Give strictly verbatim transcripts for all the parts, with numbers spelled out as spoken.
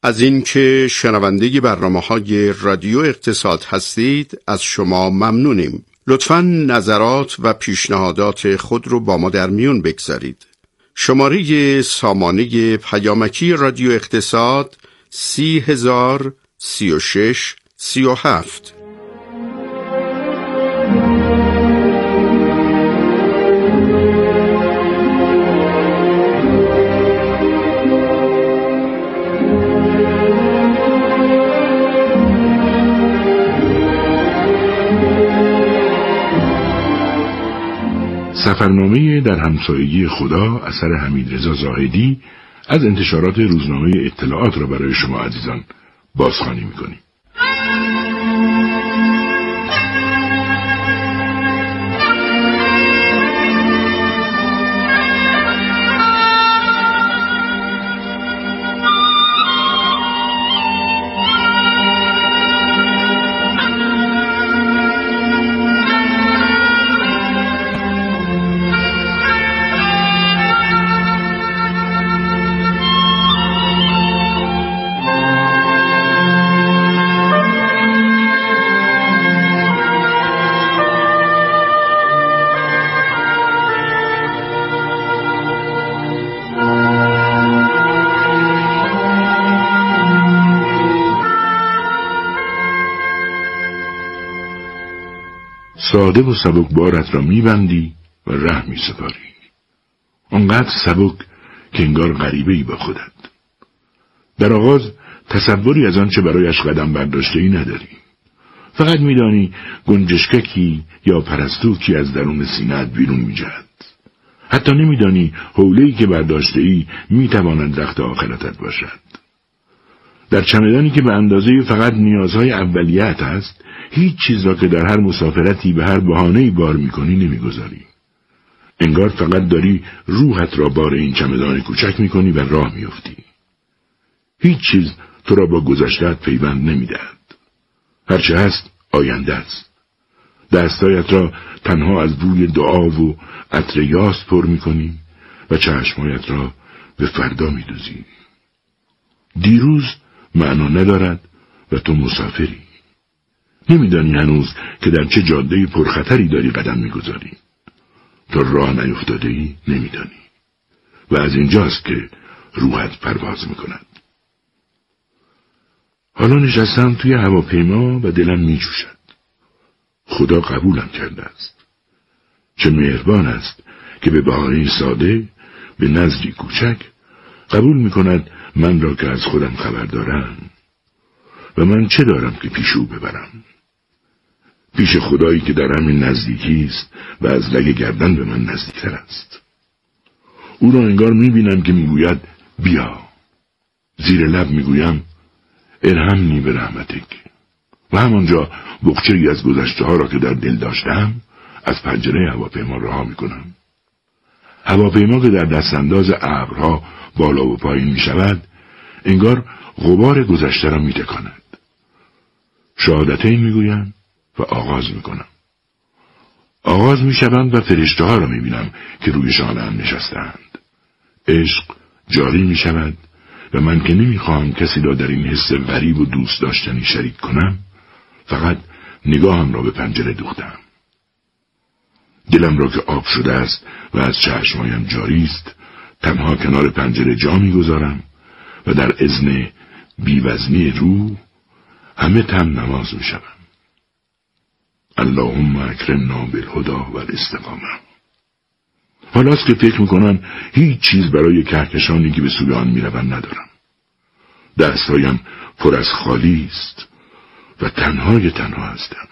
از اینکه شنونده برنامه‌های رادیو اقتصاد هستید از شما ممنونیم. لطفاً نظرات و پیشنهادات خود رو با ما در میون بگذارید. شماره سامانه پیامکی رادیو اقتصاد سی هزار سی و شش سی و هفت. سفرنامه در همسایگی خدا اثر حمیدرضا زاهدی از انتشارات روزنامه اطلاعات را برای شما عزیزان بازخوانی می‌کنیم. ساده و سبک بارت را میبندی و ره میسپاری. آنقدر سبک که انگار غریبه‌ای با خودت. در آغاز تصوری از آنچه برایش قدم برداشته‌ای نداری. فقط میدانی گنجشککی یا پرستوکی از درون سینه‌ات بیرون میجهد. حتی نمیدانی حوله‌ای که برداشته‌ای میتواند رخت آخرتت باشد. در چمدانی که به اندازه فقط نیازهای اولیه‌ات است، هیچ چیز را که در هر مسافرتی به هر بهانه‌ای بار می‌کنی نمی‌گذاری. انگار فقط داری روحت را بار این چمدان کوچک می‌کنی و راه می‌افتی. هیچ چیز تو را با گذشته‌ات پیوند نمی‌دهد. هرچه هست آینده است. دستایت را تنها از بوی دعا و عطر یاس پر می‌کنی و چشمایت را به فردا می‌دوزی. دیروز معنا ندارد و تو مسافری. نمیدانی هنوز که در چه جاده پرخطری داری قدم میگذاری. تو راه نیفتاده ای نمیدانی. و از اینجاست که روحت پرواز میکند. حالا نشستم توی هواپیما و دلم میجوشد. خدا قبولم کرده است. چه مهربان است که به بهانه ساده به نزدی کوچک قبول میکند من را که از خودم خبر دارم. و من چه دارم که پیش او ببرم؟ پیش خدایی که در همین نزدیکی است و از لگ گردن به من نزدیکتر است. او را انگار میبینم که میگوید بیا. زیر لب میگویم ارحمنی به رحمتک. و همانجا بخچه‌ای از گذشته ها را که در دل داشتم از پنجره هواپیما رها میکنم. هواپیما که در دستانداز ابرها بالا و پایین میشود انگار غبار گذشته را میتکاند. شهادتین میگویم و آغاز میکنم. آغاز میشوند و فرشته ها را میبینم که روی شانه هم نشستند. عشق جاری میشود و من که نمیخواهم کسی را در این حس غریب و دوست داشتنی شریک کنم فقط نگاهم را به پنجره دوختم. دلم را که آب شده است و از چشمایم جاری است تنها کنار پنجره جا میگذارم و در اذن بیوزنی روح همه تن نماز میشوم. اللهم اکرمنا بالهدی والاستقامه. حالاست که فکر میکنم هیچ چیز برای کهکشانی که به سوی آن میروم ندارم. دستهایم پر از خالی است و تنهای تنها هستم.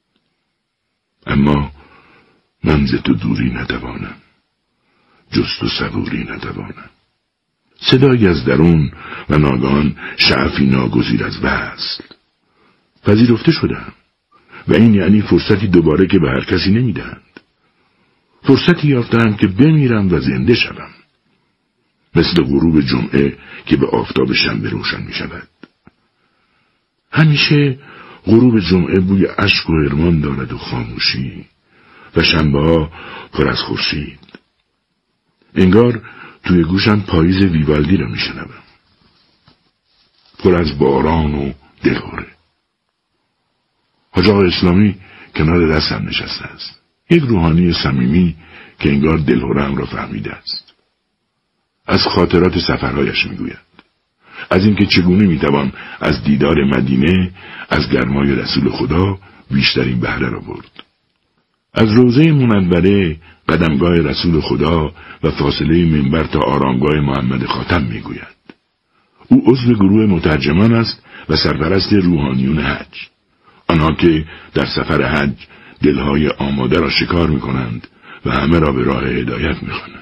اما من ز تو دوری نتوانم، جست و صبوری نتوانم. صدایی از درون و ناگهان شعفی ناگزیر از وصل. پذیرفته شدم و این یعنی فرصتی دوباره که به هر کسی نمیدهند. فرصتی یافتم که بمیرم و زنده شوم. مثل غروب جمعه که به آفتاب شنبه روشن می شود. همیشه غروب جمعه بوی اشک و حرمان دارد و خاموشی و شنبه ها پر از خورشید. انگار توی گوشم پاییز ویوالدی را می شنوم. پر از باران و دلهره. حاج آقا اسلامی کنار دستم نشسته است. یک روحانی صمیمی که انگار دلهره‌ام را فهمیده است. از خاطرات سفرهایش میگوید. از اینکه چگونه میتوان از دیدار مدینه از گرمای رسول خدا بیشترین بهره را برد. از روضه منوره، قدمگاه رسول خدا و فاصله منبر تا آرامگاه محمد خاتم میگوید. او عضو گروه مترجمان است و سرپرست روحانیون حج. آنها که در سفر حج دلهای آماده را شکار میکنند و همه را به راه هدایت میخوانند.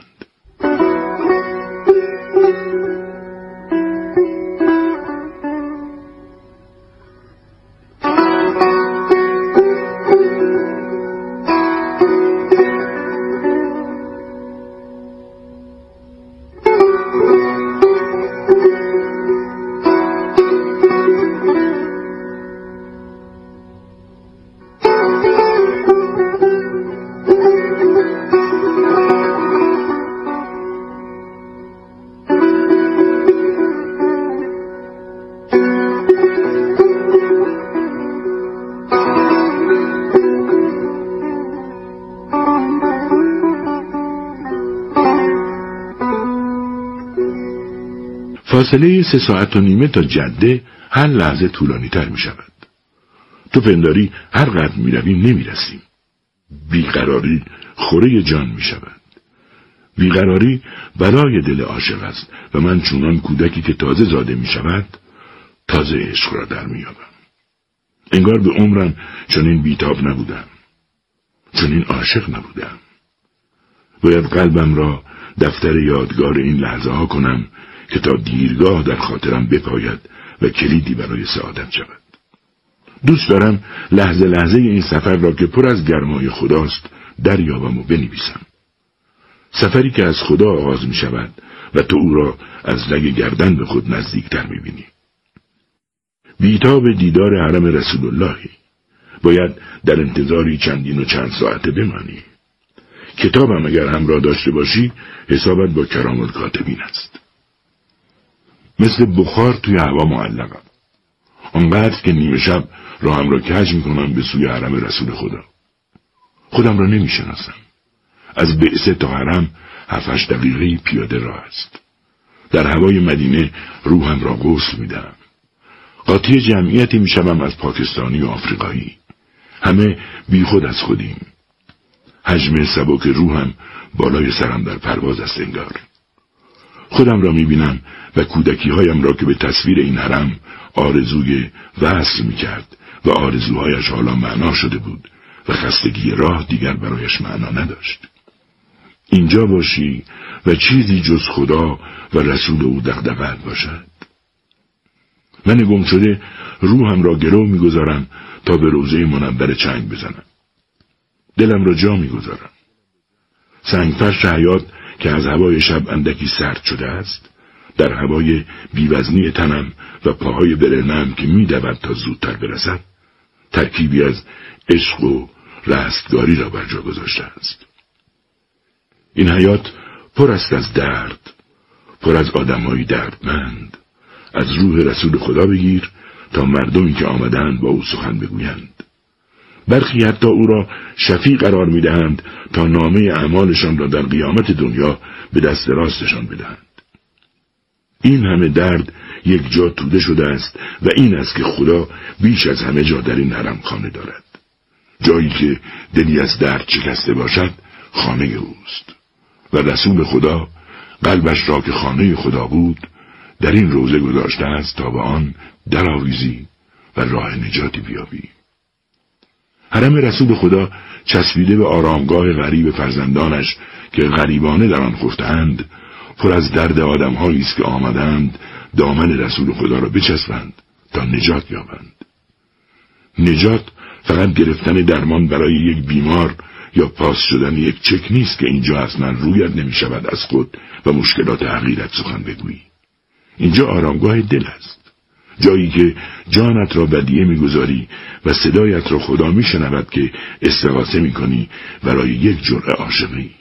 فاصله سه ساعت و نیمه تا جده هر لحظه طولانی تر می شود. تو پنداری هر قدر می رویم نمی رسیم. بیقراری خوره جان می شود. بیقراری برای دل عاشق است و من چونان کودکی که تازه زاده می شود تازه عشق را در می یابم. انگار به عمرم چنین بیتاب نبودم. چنین عاشق نبودم. باید قلبم را دفتر یادگار این لحظه ها کنم که تا دیرگاه در خاطرم بپاید و کلیدی برای سعادت شود. دوست دارم لحظه لحظه این سفر را که پر از گرمای خداست دریابم و بنویسم. سفری که از خدا آغاز می شود و تو او را از رگ گردن به خود نزدیکتر می بینی. بیتاب دیدار حرم رسول اللهی. باید در انتظاری چندین و چند ساعته بمانی. کتابم اگر همراه داشته باشی حسابت با کرام الکاتبین است. مثل بخار توی هوا معلقم. آنقدر که نیمه شب راهم را کج میکنم به سوی حرم رسول خدا. خودم را نمیشناسم. از بعثه تا حرم هفتش دقیقه پیاده راه است. در هوای مدینه روحم را غسل میدم. قاطی جمعیتی میشوم از پاکستانی و آفریقایی. همه بی خود از خودیم. حجم سبک روحم بالای سرم در پرواز است انگار. خودم را میبینم و کودکی هایم را که به تصویر این حرم آرزوی وصل میکرد و آرزوهایش حالا معنا شده بود و خستگی راه دیگر برایش معنا نداشت. اینجا باشی و چیزی جز خدا و رسول او دغدغه‌ات باشد. من گم شده روحم را گرو میگذارم تا به روضه منور چنگ بزنم. دلم را جا میگذارم. سنگفرش حیات که از هوای شب اندکی سرد شده است، در هوای بیوزنی تنم و پاهای برهنه‌ام که می‌دود تا زودتر برسد، ترکیبی از عشق و رستگاری را بر جا گذاشته است. این حیات پر است از درد، پر از آدم‌های دردمند. از روح رسول خدا بگیر تا مردمی که آمدند با او سخن بگویند. برخی حتی او را شفیع قرار می‌دهند تا نامه اعمالشان را در قیامت دنیا به دست راستشان بدهند. این همه درد یک جا توده شده است و این است که خدا بیش از همه جا در این حرم خانه دارد. جایی که دلی از درد شکسته باشد خانه اوست و رسول خدا قلبش را که خانه خدا بود در این روضه گذاشته است تا به آن درآویزی و راه نجاتی بیابی. حرم رسول خدا چسبیده به آرامگاه غریب فرزندانش که غریبانه در آن خفتند، پر از درد آدم‌هایی است که آمدند دامن رسول خدا را بچسبند تا نجات یابند. نجات فقط گرفتن درمان برای یک بیمار یا پاس شدن یک چک نیست که اینجا اصلا رویت نمی شود از خود و مشکلات حقیقت سخن بگویی. اینجا آرامگاه دل است، جایی که جانت را بدیه میگذاری و صدایت را خدا میشنود که استغاثه میکنی برای یک جرعه عاشقی.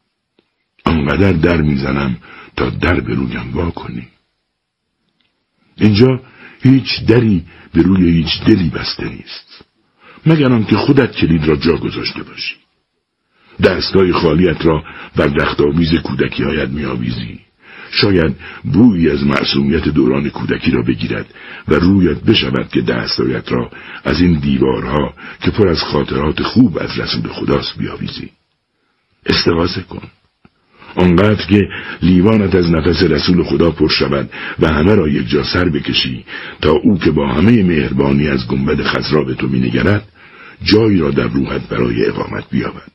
آنقدر در میزنم تا در به رویم وا کنی. اینجا هیچ دری به روی هیچ دلی بسته نیست، مگر آنکه خودت کلید را جا گذاشته باشی. دستای خالیت را بر رختآویز کودکی‌هایت می‌آویزی. شاید بویی از معصومیت دوران کودکی را بگیرد و رویت بشود که دستایت را از این دیوارها که پر از خاطرات خوب از رسول خداست بیاویزی. استغاثه کن، آنقدر که لیوانت از نفس رسول خدا پر شود و همه را یک جا سر بکشی تا او که با همه مهربانی از گنبد خضرا به تو می‌نگرد جایی را در روحت برای اقامت بیابد.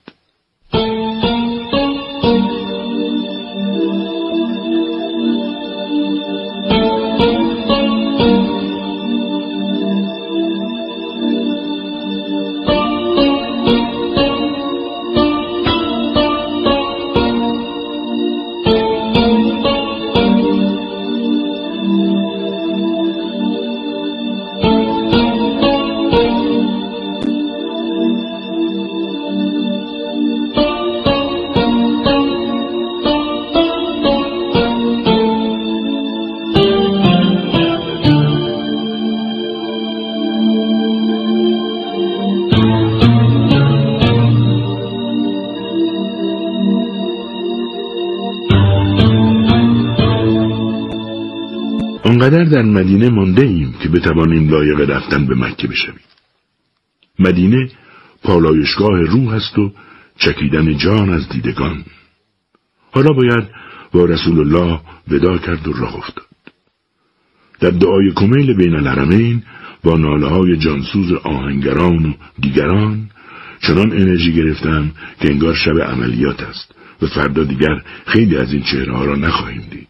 آنقدر در مدینه مانده ایم که بتوانیم لایق رفتن به مکه بشویم. مدینه پالایشگاه روح است و چکیدن جان از دیدگان. حالا باید با رسول الله ودا کرد و راه افتاد. در دعای کمیل بین الحرمین با ناله های جانسوز آهنگران و دیگران چنان انرژی گرفتم که انگار شب عملیات است و فردا دیگر خیلی از این چهره ها را نخواهیم دید.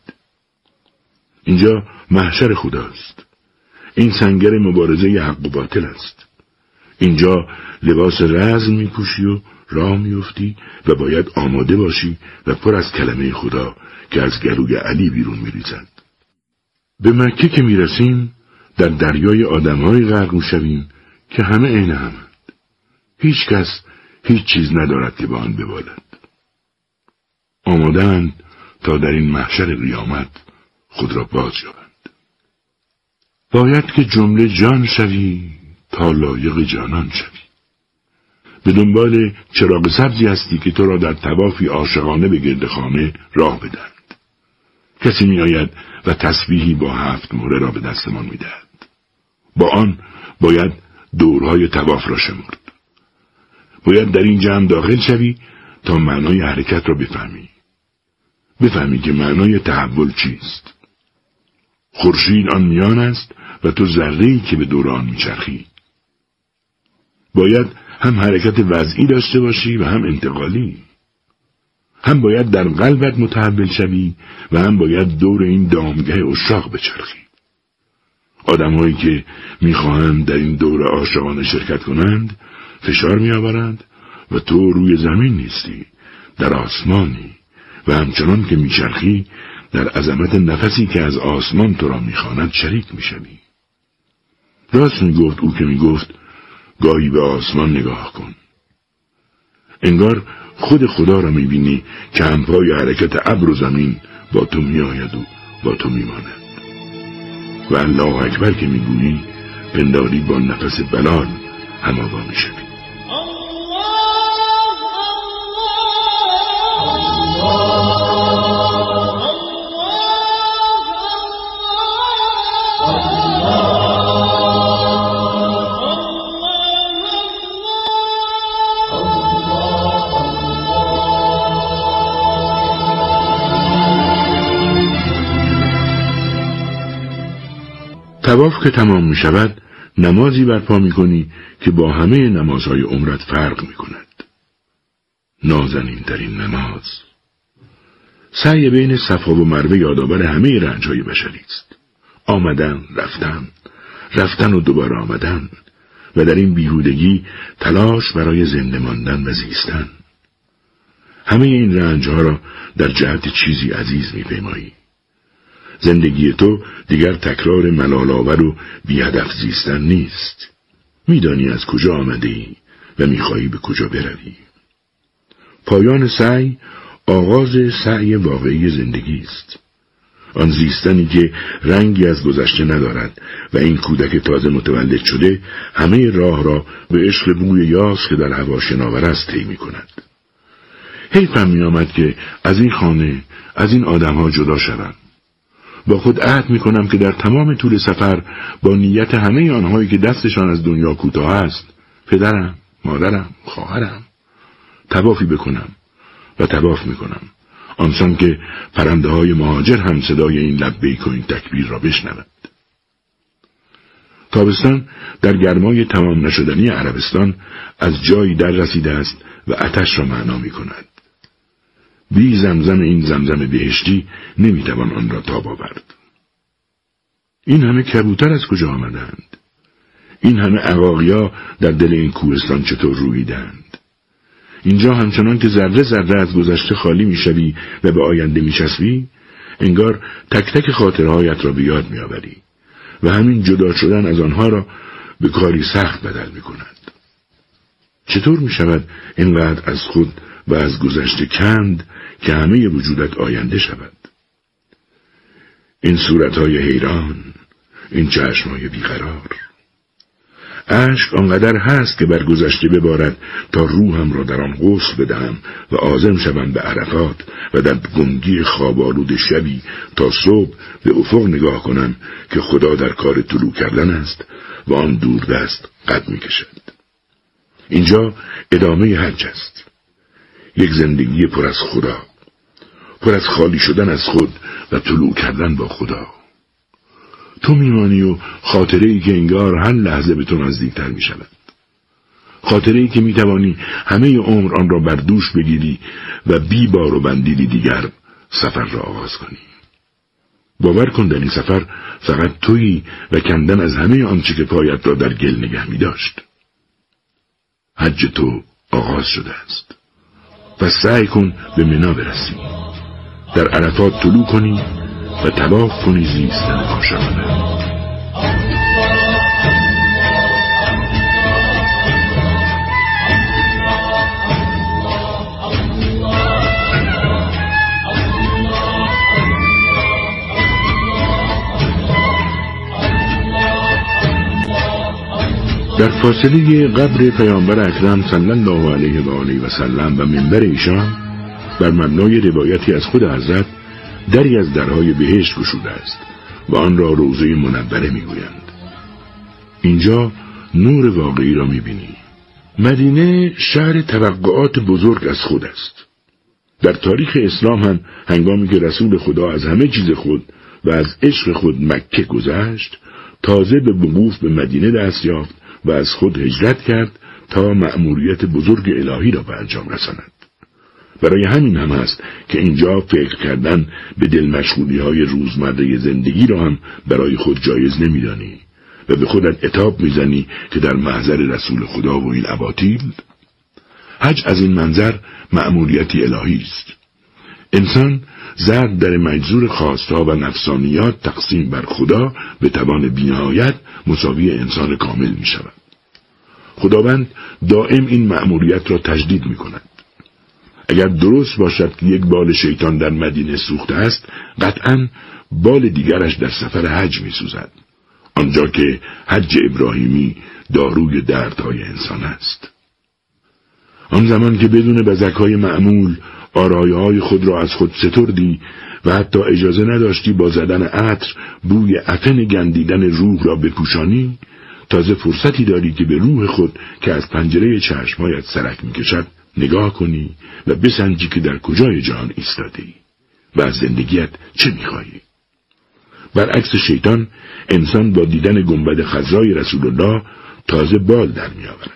اینجا محشر خداست. این سنگر مبارزه حق و باطل است. اینجا لباس رزم میپوشی و راه میفتی و باید آماده باشی و پر از کلمه خدا که از گلوی علی بیرون میریزد. به مکه که میرسیم در دریای آدم‌های غرق میشویم که همه عین همند. هیچ کس هیچ چیز ندارد که با آن ببالد. آماده‌اند تا در این محشر قیامت خود را باز یابند. باید که جمله جان شوی تا لایق جانان شوی. به دنبال چراغ سبزی هستی که تو را در طوافی عاشقانه به گرد خانه راه بدهند. کسی می آید و تسبیحی با هفت مهره را به دستمان می دهد. با آن باید دورهای طواف را شمرد. باید در این جمع داخل شوی تا معنای حرکت را بفهمی. بفهمی که معنای تحول چیست. خورشید آن میان است و تو ذره‌ای که به دور آن میچرخی. باید هم حرکت وضعی داشته باشی و هم انتقالی. هم باید در قلبت متحول شوی و هم باید دور این دامگاه عشاق بچرخی. آدم‌هایی که میخواهند در این دور عاشقانه شرکت کنند فشار میآورند و تو روی زمین نیستی، در آسمانی و همچنان که میچرخی در عظمت نفسی که از آسمان تو را میخواند شریک میشوی. راست میگفت او که میگفت گاهی به آسمان نگاه کن. انگار خود خدا را میبینی که همپای حرکت ابر و زمین با تو میآید و با تو میماند. و الله اکبر که میگویی پنداری با نفس بلال هماوا میشوی. طواف که تمام می شود نمازی برپا می کنی که با همه نمازهای عمرت فرق می کند. نازنین ترین نماز. سعی بین صفا و مروه یادآور همه رنجهای بشری است. آمدن، رفتن، رفتن و دوباره آمدن و در این بیهودگی تلاش برای زنده ماندن و زیستن. همه این رنجها را در جهت چیزی عزیز می پیمایی. زندگی تو دیگر تکرار ملال‌آور و بی‌هدف زیستن نیست. میدانی از کجا آمده ای و میخواهی به کجا بروی. پایان سعی آغاز سعی واقعی زندگی است. آن زیستنی که رنگی از گذشته ندارد و این کودک تازه متولد شده همه راه را به عشق بوی یاس که در هوا شناور است طی می‌کند. حیفم می‌آمد که از این خانه، از این آدم‌ها جدا شوم. با خود عهد می‌کنم که در تمام طول سفر با نیت همه آنهایی که دستشان از دنیا کوتاه است، پدرم، مادرم، خواهرم، طوافی بکنم و طواف می‌کنم. آنسان که پرنده های مهاجر هم صدای این لبیک و این تکبیر را بشنود. تابستان در گرمای تمام نشدنی عربستان از جایی در رسیده است و آتش را معنا می کند. بی زمزم این زمزم بهشتی نمی توان آن را تاب آورد. این همه کبوتر از کجا آمدند؟ این همه عقاقیا در دل این کوهستان چطور رویدند؟ اینجا همچنان که ذره ذره از گذشته خالی میشوی و به آینده میچسبی، انگار تک تک خاطرهایت را به یاد میآوری و همین جدا شدن از آنها را به کاری سخت بدل میکند. چطور میشود اینقدر از خود و از گذشته کند که همه وجودت آینده شود؟ این صورتهای حیران، این چشمهای بیقرار، اشک آنقدر هست که بر گذشته ببارد تا روحم را در آن غسل بدهم و عازم شوم به عرفات و در گنگی خواب‌آلود شبی تا صبح به افق نگاه کنم که خدا در کار طلوع کردن است و آن دور دست قد می کشد. اینجا ادامه حج است، یک زندگی پر از خدا، پر از خالی شدن از خود و طلوع کردن با خدا. تو میمانی و خاطره‌ای که انگار هر لحظه به تو نزدیکتر می شود. خاطره‌ای که می توانی همه عمر آن را بر دوش بگیری و بی بار و بندیلی دیگر سفر را آغاز کنی. باور کن در این سفر فقط تویی و کندن از همه آنچه که پایت را در گل نگه می داشت. حج تو آغاز شده است. و سعی کن به منا برسی، در عرفات طلوع کنی و طواف کنی زیستن عاشقانه. در فاصله قبر پیامبر اکرم صلی الله علیه و آله و سلم و منبر ایشان بر مبنای روایتی از خود حضرت دری از درهای بهشت گشوده است و آن را روضه منوره میگویند. اینجا نور واقعی را میبینی. مدینه شهر توقعات بزرگ از خود است. در تاریخ اسلام هم هنگامی که رسول خدا از همه چیز خود و از عشق خود مکه گذشت، تازه به وقوف به مدینه دست یافت و از خود هجرت کرد تا مأموریت بزرگ الهی را به انجام رساند. برای همین هم است که اینجا فکر کردن به دل مشغولی های روزمره زندگی را هم برای خود جایز نمیدانی و به خودت عتاب میزنی که در محضر رسول خدا و این اباطیل. حج از این منظر مأموریتی الهی است. انسان ضرب در مجذور خواستها و نفسانیات تقسیم بر خدا به توان بی‌نهایت مساوی انسان کامل می شود. خداوند دائم این مأموریت را تجدید می کند. اگر درست باشد که یک بال شیطان در مدینه سوخته است، قطعاً بال دیگرش در سفر حج می سوزد، آنجا که حج ابراهیمی داروی دردهای انسان است. آن زمان که بدون بزک‌های معمول آرایه‌های خود را از خود ستردی و حتی اجازه نداشتی با زدن عطر بوی عفن گندیدن روح را بپوشانی، تازه فرصتی داری که به روح خود که از پنجره چشمهایت سرک می‌کشد نگاه کنی و بسنجی که در کجای جهان ایستاده‌ای و از زندگیت چه می‌خواهی. برعکس شیطان، انسان با دیدن گنبد خضرای رسول الله تازه بال در می‌آورد.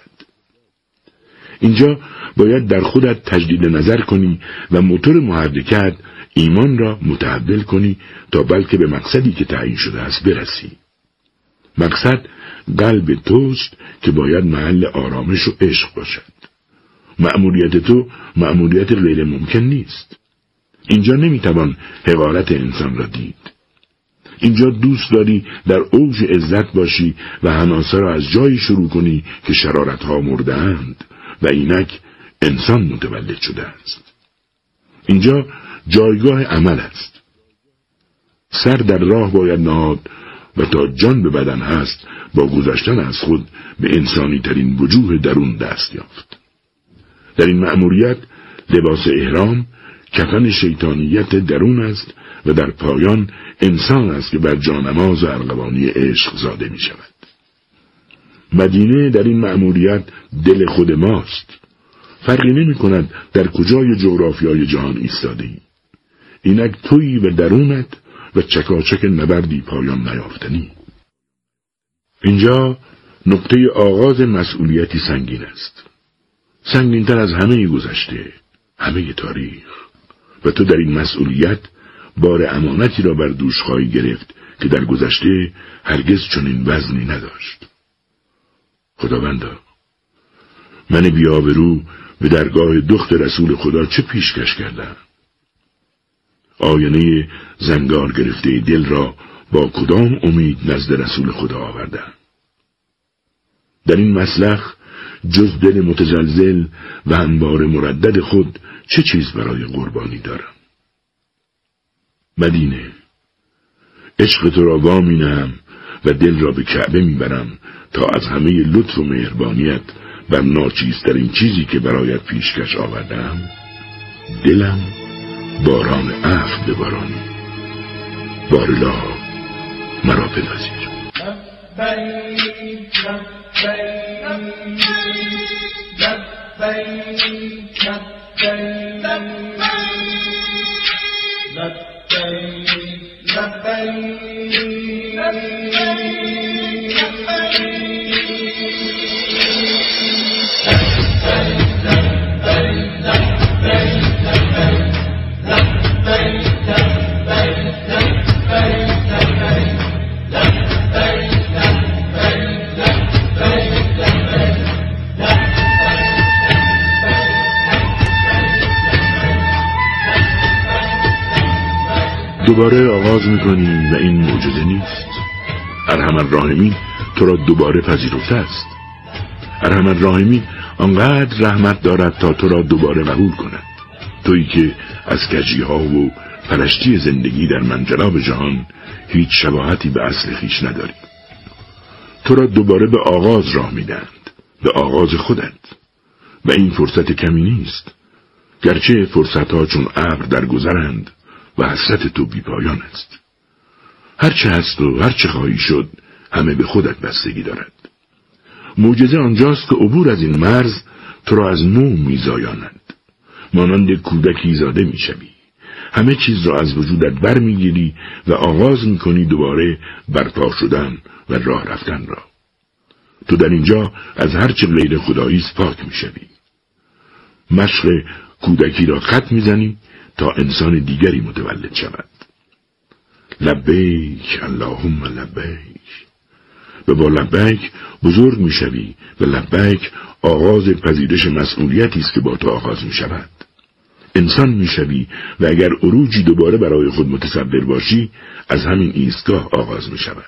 اینجا باید در خودت تجدید نظر کنی و موتور محرکت ایمان را متحول کنی تا بلکه به مقصدی که تعیین شده است برسی. مقصد قلب توست که باید محل آرامش و عشق باشد. مأموریت تو مأموریت غیر ممکن نیست. اینجا نمیتوان حقارت انسان را دید. اینجا دوست داری در اوج عزت باشی و حماسه را از جایی شروع کنی که شرارتها مرده اند و اینک انسان متولد شده است. اینجا جایگاه عمل است. سر در راه باید نهاد و تا جان به بدن هست با گذشتن از خود به انسانی ترین وجوه درون دست یافت. در این مأموریت لباس احرام کفن شیطانیت درون است و در پایان انسان است که بر جانماز و ارغوانی عشق زاده می شود. مدینه در این مأموریت دل خود ماست. فرقی نمی کند در کجای جغرافیای جهان ایستاده‌ای. اینک تویی و درونت و چکاچک نبردی پایان نیافتنی. اینجا نقطه آغاز مسئولیتی سنگین است. سنگین‌تر از همه گذشته، همه تاریخ. و تو در این مسئولیت بار امانتی را بر دوش خواهی گرفت که در گذشته هرگز چنین وزنی نداشت. خداوندا، من بی‌آبرو به درگاه دخت رسول خدا چه پیشکش کردم؟ آینه زنگار گرفته دل را با کدام امید نزد رسول خدا آوردم؟ در این مسلخ جز دل متزلزل و انبار مردد خود چه چیز برای قربانی دارم؟ مدینه، عشق تو را وامی نهم و دل را به کعبه میبرم تا از همه لطف و مهربانیت بر ناچیزترین چیزی که برایت پیشکش آوردم دلم باران عفو ببارانی. بارلا مرا بپذیر. دوباره آغاز میکنی و این معجزه نیست. ارحم الراحمین تو را دوباره پذیرفته است. ارحم الراحمین آنقدر رحمت دارد تا تو را دوباره قبول کند. تویی که از کجیها و پرشتی زندگی در منجلاب جهان هیچ شباهتی به اصل خیش نداری. تو را دوباره به آغاز راه میدند، به آغاز خودت. و این فرصت کمی نیست، گرچه فرصتها چون ابر در گذرند و حسرت تو بی پایان است. هرچه هست و هرچه خواهی شد همه به خودت بستگی دارد. معجزه آنجاست که عبور از این مرز تو را از نو میزایاند. مانند کودکی زاده میشوی. همه چیز را از وجودت بر میگیری و آغاز میکنی دوباره برپا شدن و راه رفتن را. تو در اینجا از هرچه غیر خدایی پاک میشوی. مشق کودکی را خط میزنی تا انسان دیگری متولد شود. لبیک اللهم لبیک. و با لبیک بزرگ میشوی و لبیک آغاز پذیرش مسئولیتی است که با تو آغاز میشود. انسان میشوی و اگر عروجی دوباره برای خود متصور باشی از همین ایستگاه آغاز میشود.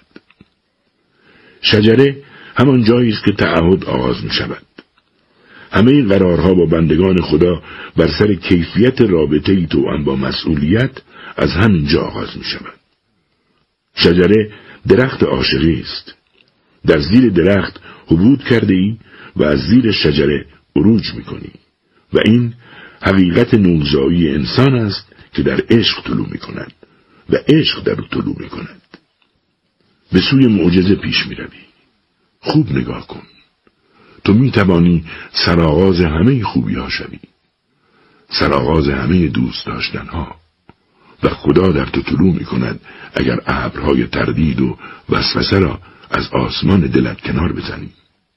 شجره همان جایی است که تعهد آغاز میشود. همه قرارها با بندگان خدا بر سر کیفیت رابطه‌ای توأم با مسئولیت از همین جا آغاز می شود. شجره درخت عاشقی است. در زیر درخت حبود کرده ای و از زیر شجره عروج می کنی و این حقیقت نوزایی انسان است که در عشق طلوع می کند و عشق در او طلوع می کند. به سوی معجزه پیش می روی. خوب نگاه کن. تو می توانی سرآغاز همه خوبی ها شوی. سرآغاز همه دوست داشتن ها. و خدا در تو طلوع می کند اگر ابرهای تردید و وسوسه را از آسمان دلت کنار بزنی.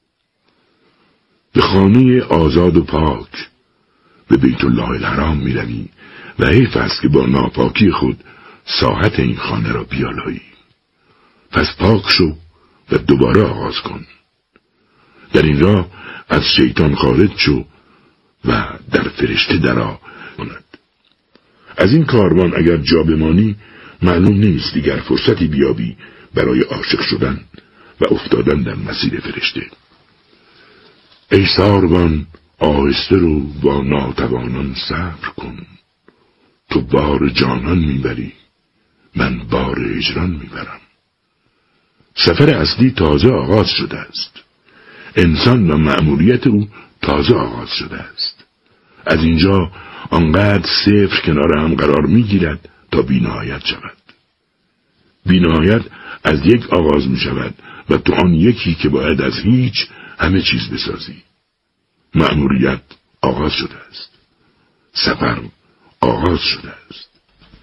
به خانه آزاد و پاک به بیت الله الحرام می روی و حیف است که با ناپاکی خود ساحت این خانه را بیالایی. پس پاک شو و دوباره آغاز کن. در این راه از شیطان خارج شو و در فرشته درآ کند. از این کاروان اگر جا بمانی معلوم نیست دیگر فرصتی بیابی برای عاشق شدن و افتادن در مسیر فرشته. ای ساروان آهسته رو با ناتوانان صبر کن. تو بار جانان میبری من بار هجران میبرم. سفر اصلی تازه آغاز شده است. انسان و مأموریت او تازه آغاز شده است. از اینجا آنقدر صفر کنار هم قرار میگیرد تا بی‌نهایت شود. بی‌نهایت از یک آغاز می شود و تو آن یکی که باید از هیچ همه چیز بسازی. مأموریت آغاز شده است. سفر آغاز شده است.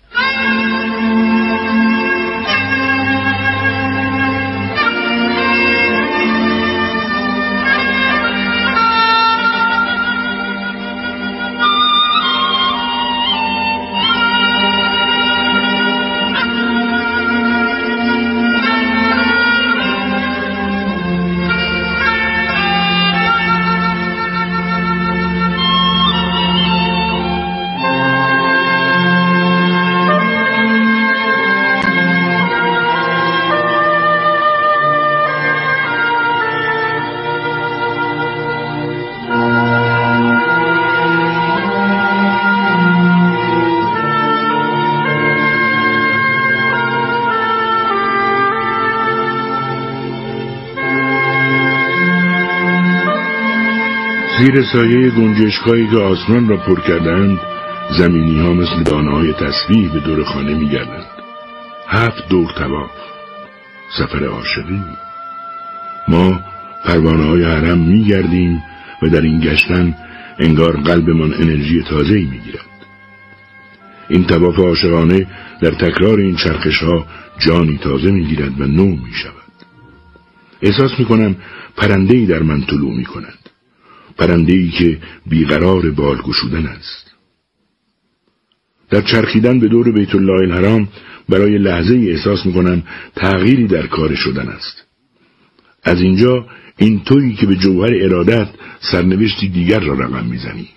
زیر سایه گنجشکایی که آسمان را پر کردند، زمینی ها مثل دانه‌های تسبیح به دور خانه می گردند. هفت دور طواف. سفر عاشقی. ما پروانه های حرم می گردیم و در این گشتن انگار قلبمان انرژی تازه‌ای می گیرد. این طواف عاشقانه در تکرار این چرخش ها جانی تازه می گیرد و نو می شود. احساس می کنم پرنده‌ای در من طلوع می کند. پرنده‌ای که بیقرار بال گشودن است. در چرخیدن به دور بیت الله الحرام برای لحظه‌ای احساس می‌کنم تغییری در کار شدن است. از اینجا این تویی که به جوهر ارادت سرنوشتی دیگر را رقم می‌زنی.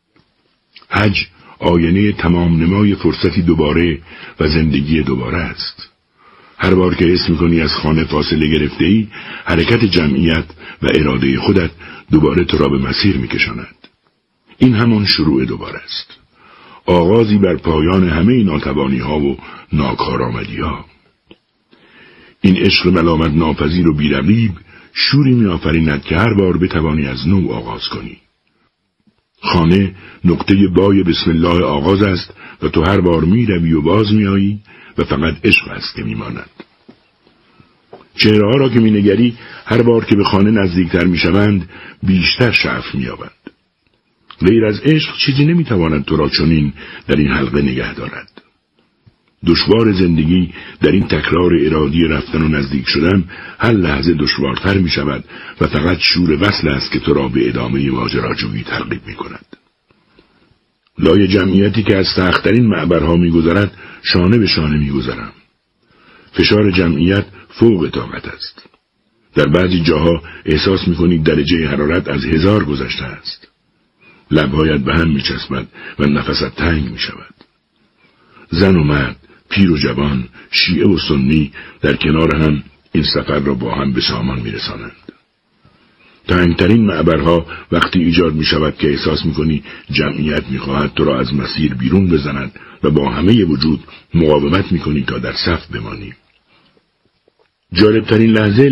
حج آینه تمام نمای فرصتی دوباره و زندگی دوباره است. هر بار که حس می‌کنی از خانه فاصله گرفته‌ای، حرکت جمعیت و اراده خودت دوباره تو را به مسیر می‌کشاند. این همان شروع دوباره است. آغازی بر پایان همه ناتوانی‌ها و ناکارآمدی‌ها. این عشق ملامت ناپذیر و بی‌رقیب شوری می‌آفریند که هر بار بتوانی از نو آغاز کنی. خانه نقطه بای بسم الله آغاز است و تو هر بار می‌روی و باز می‌آیی و فقط عشق است که می‌ماند. چهره‌ها را که می‌نگری هر بار که به خانه نزدیکتر می‌شوند بیشتر شعف می‌یابند. غیر از عشق چیزی نمی‌تواند تو را چنین در این حلقه نگه دارد. دشوار زندگی در این تکرار ارادی رفتن و نزدیک شدن هر لحظه دشوارتر می‌شود و فقط شور وصل است که تو را به ادامه ماجراجویی ترغیب می‌کند. لای جمعیتی که از سخت‌ترین معبرها می‌گذرد شانه به شانه می‌گذرم. فشار جمعیت فوق طاقت است. در بعضی جاها احساس می‌کنی درجه حرارت از هزار گذشته است. لبهایت به هم می‌چسبد و نفست تنگ می‌شود. زن و مرد، پیر و جوان، شیعه و سنی در کنار هم این سفر را با هم به سامان می‌رسانند. تنگترین معبرها وقتی ایجاد می‌شود که احساس می‌کنی جمعیت می‌خواهد تو را از مسیر بیرون بزند و با همه وجود مقاومت می‌کنی تا در صف بمانی. جالبترین لحظه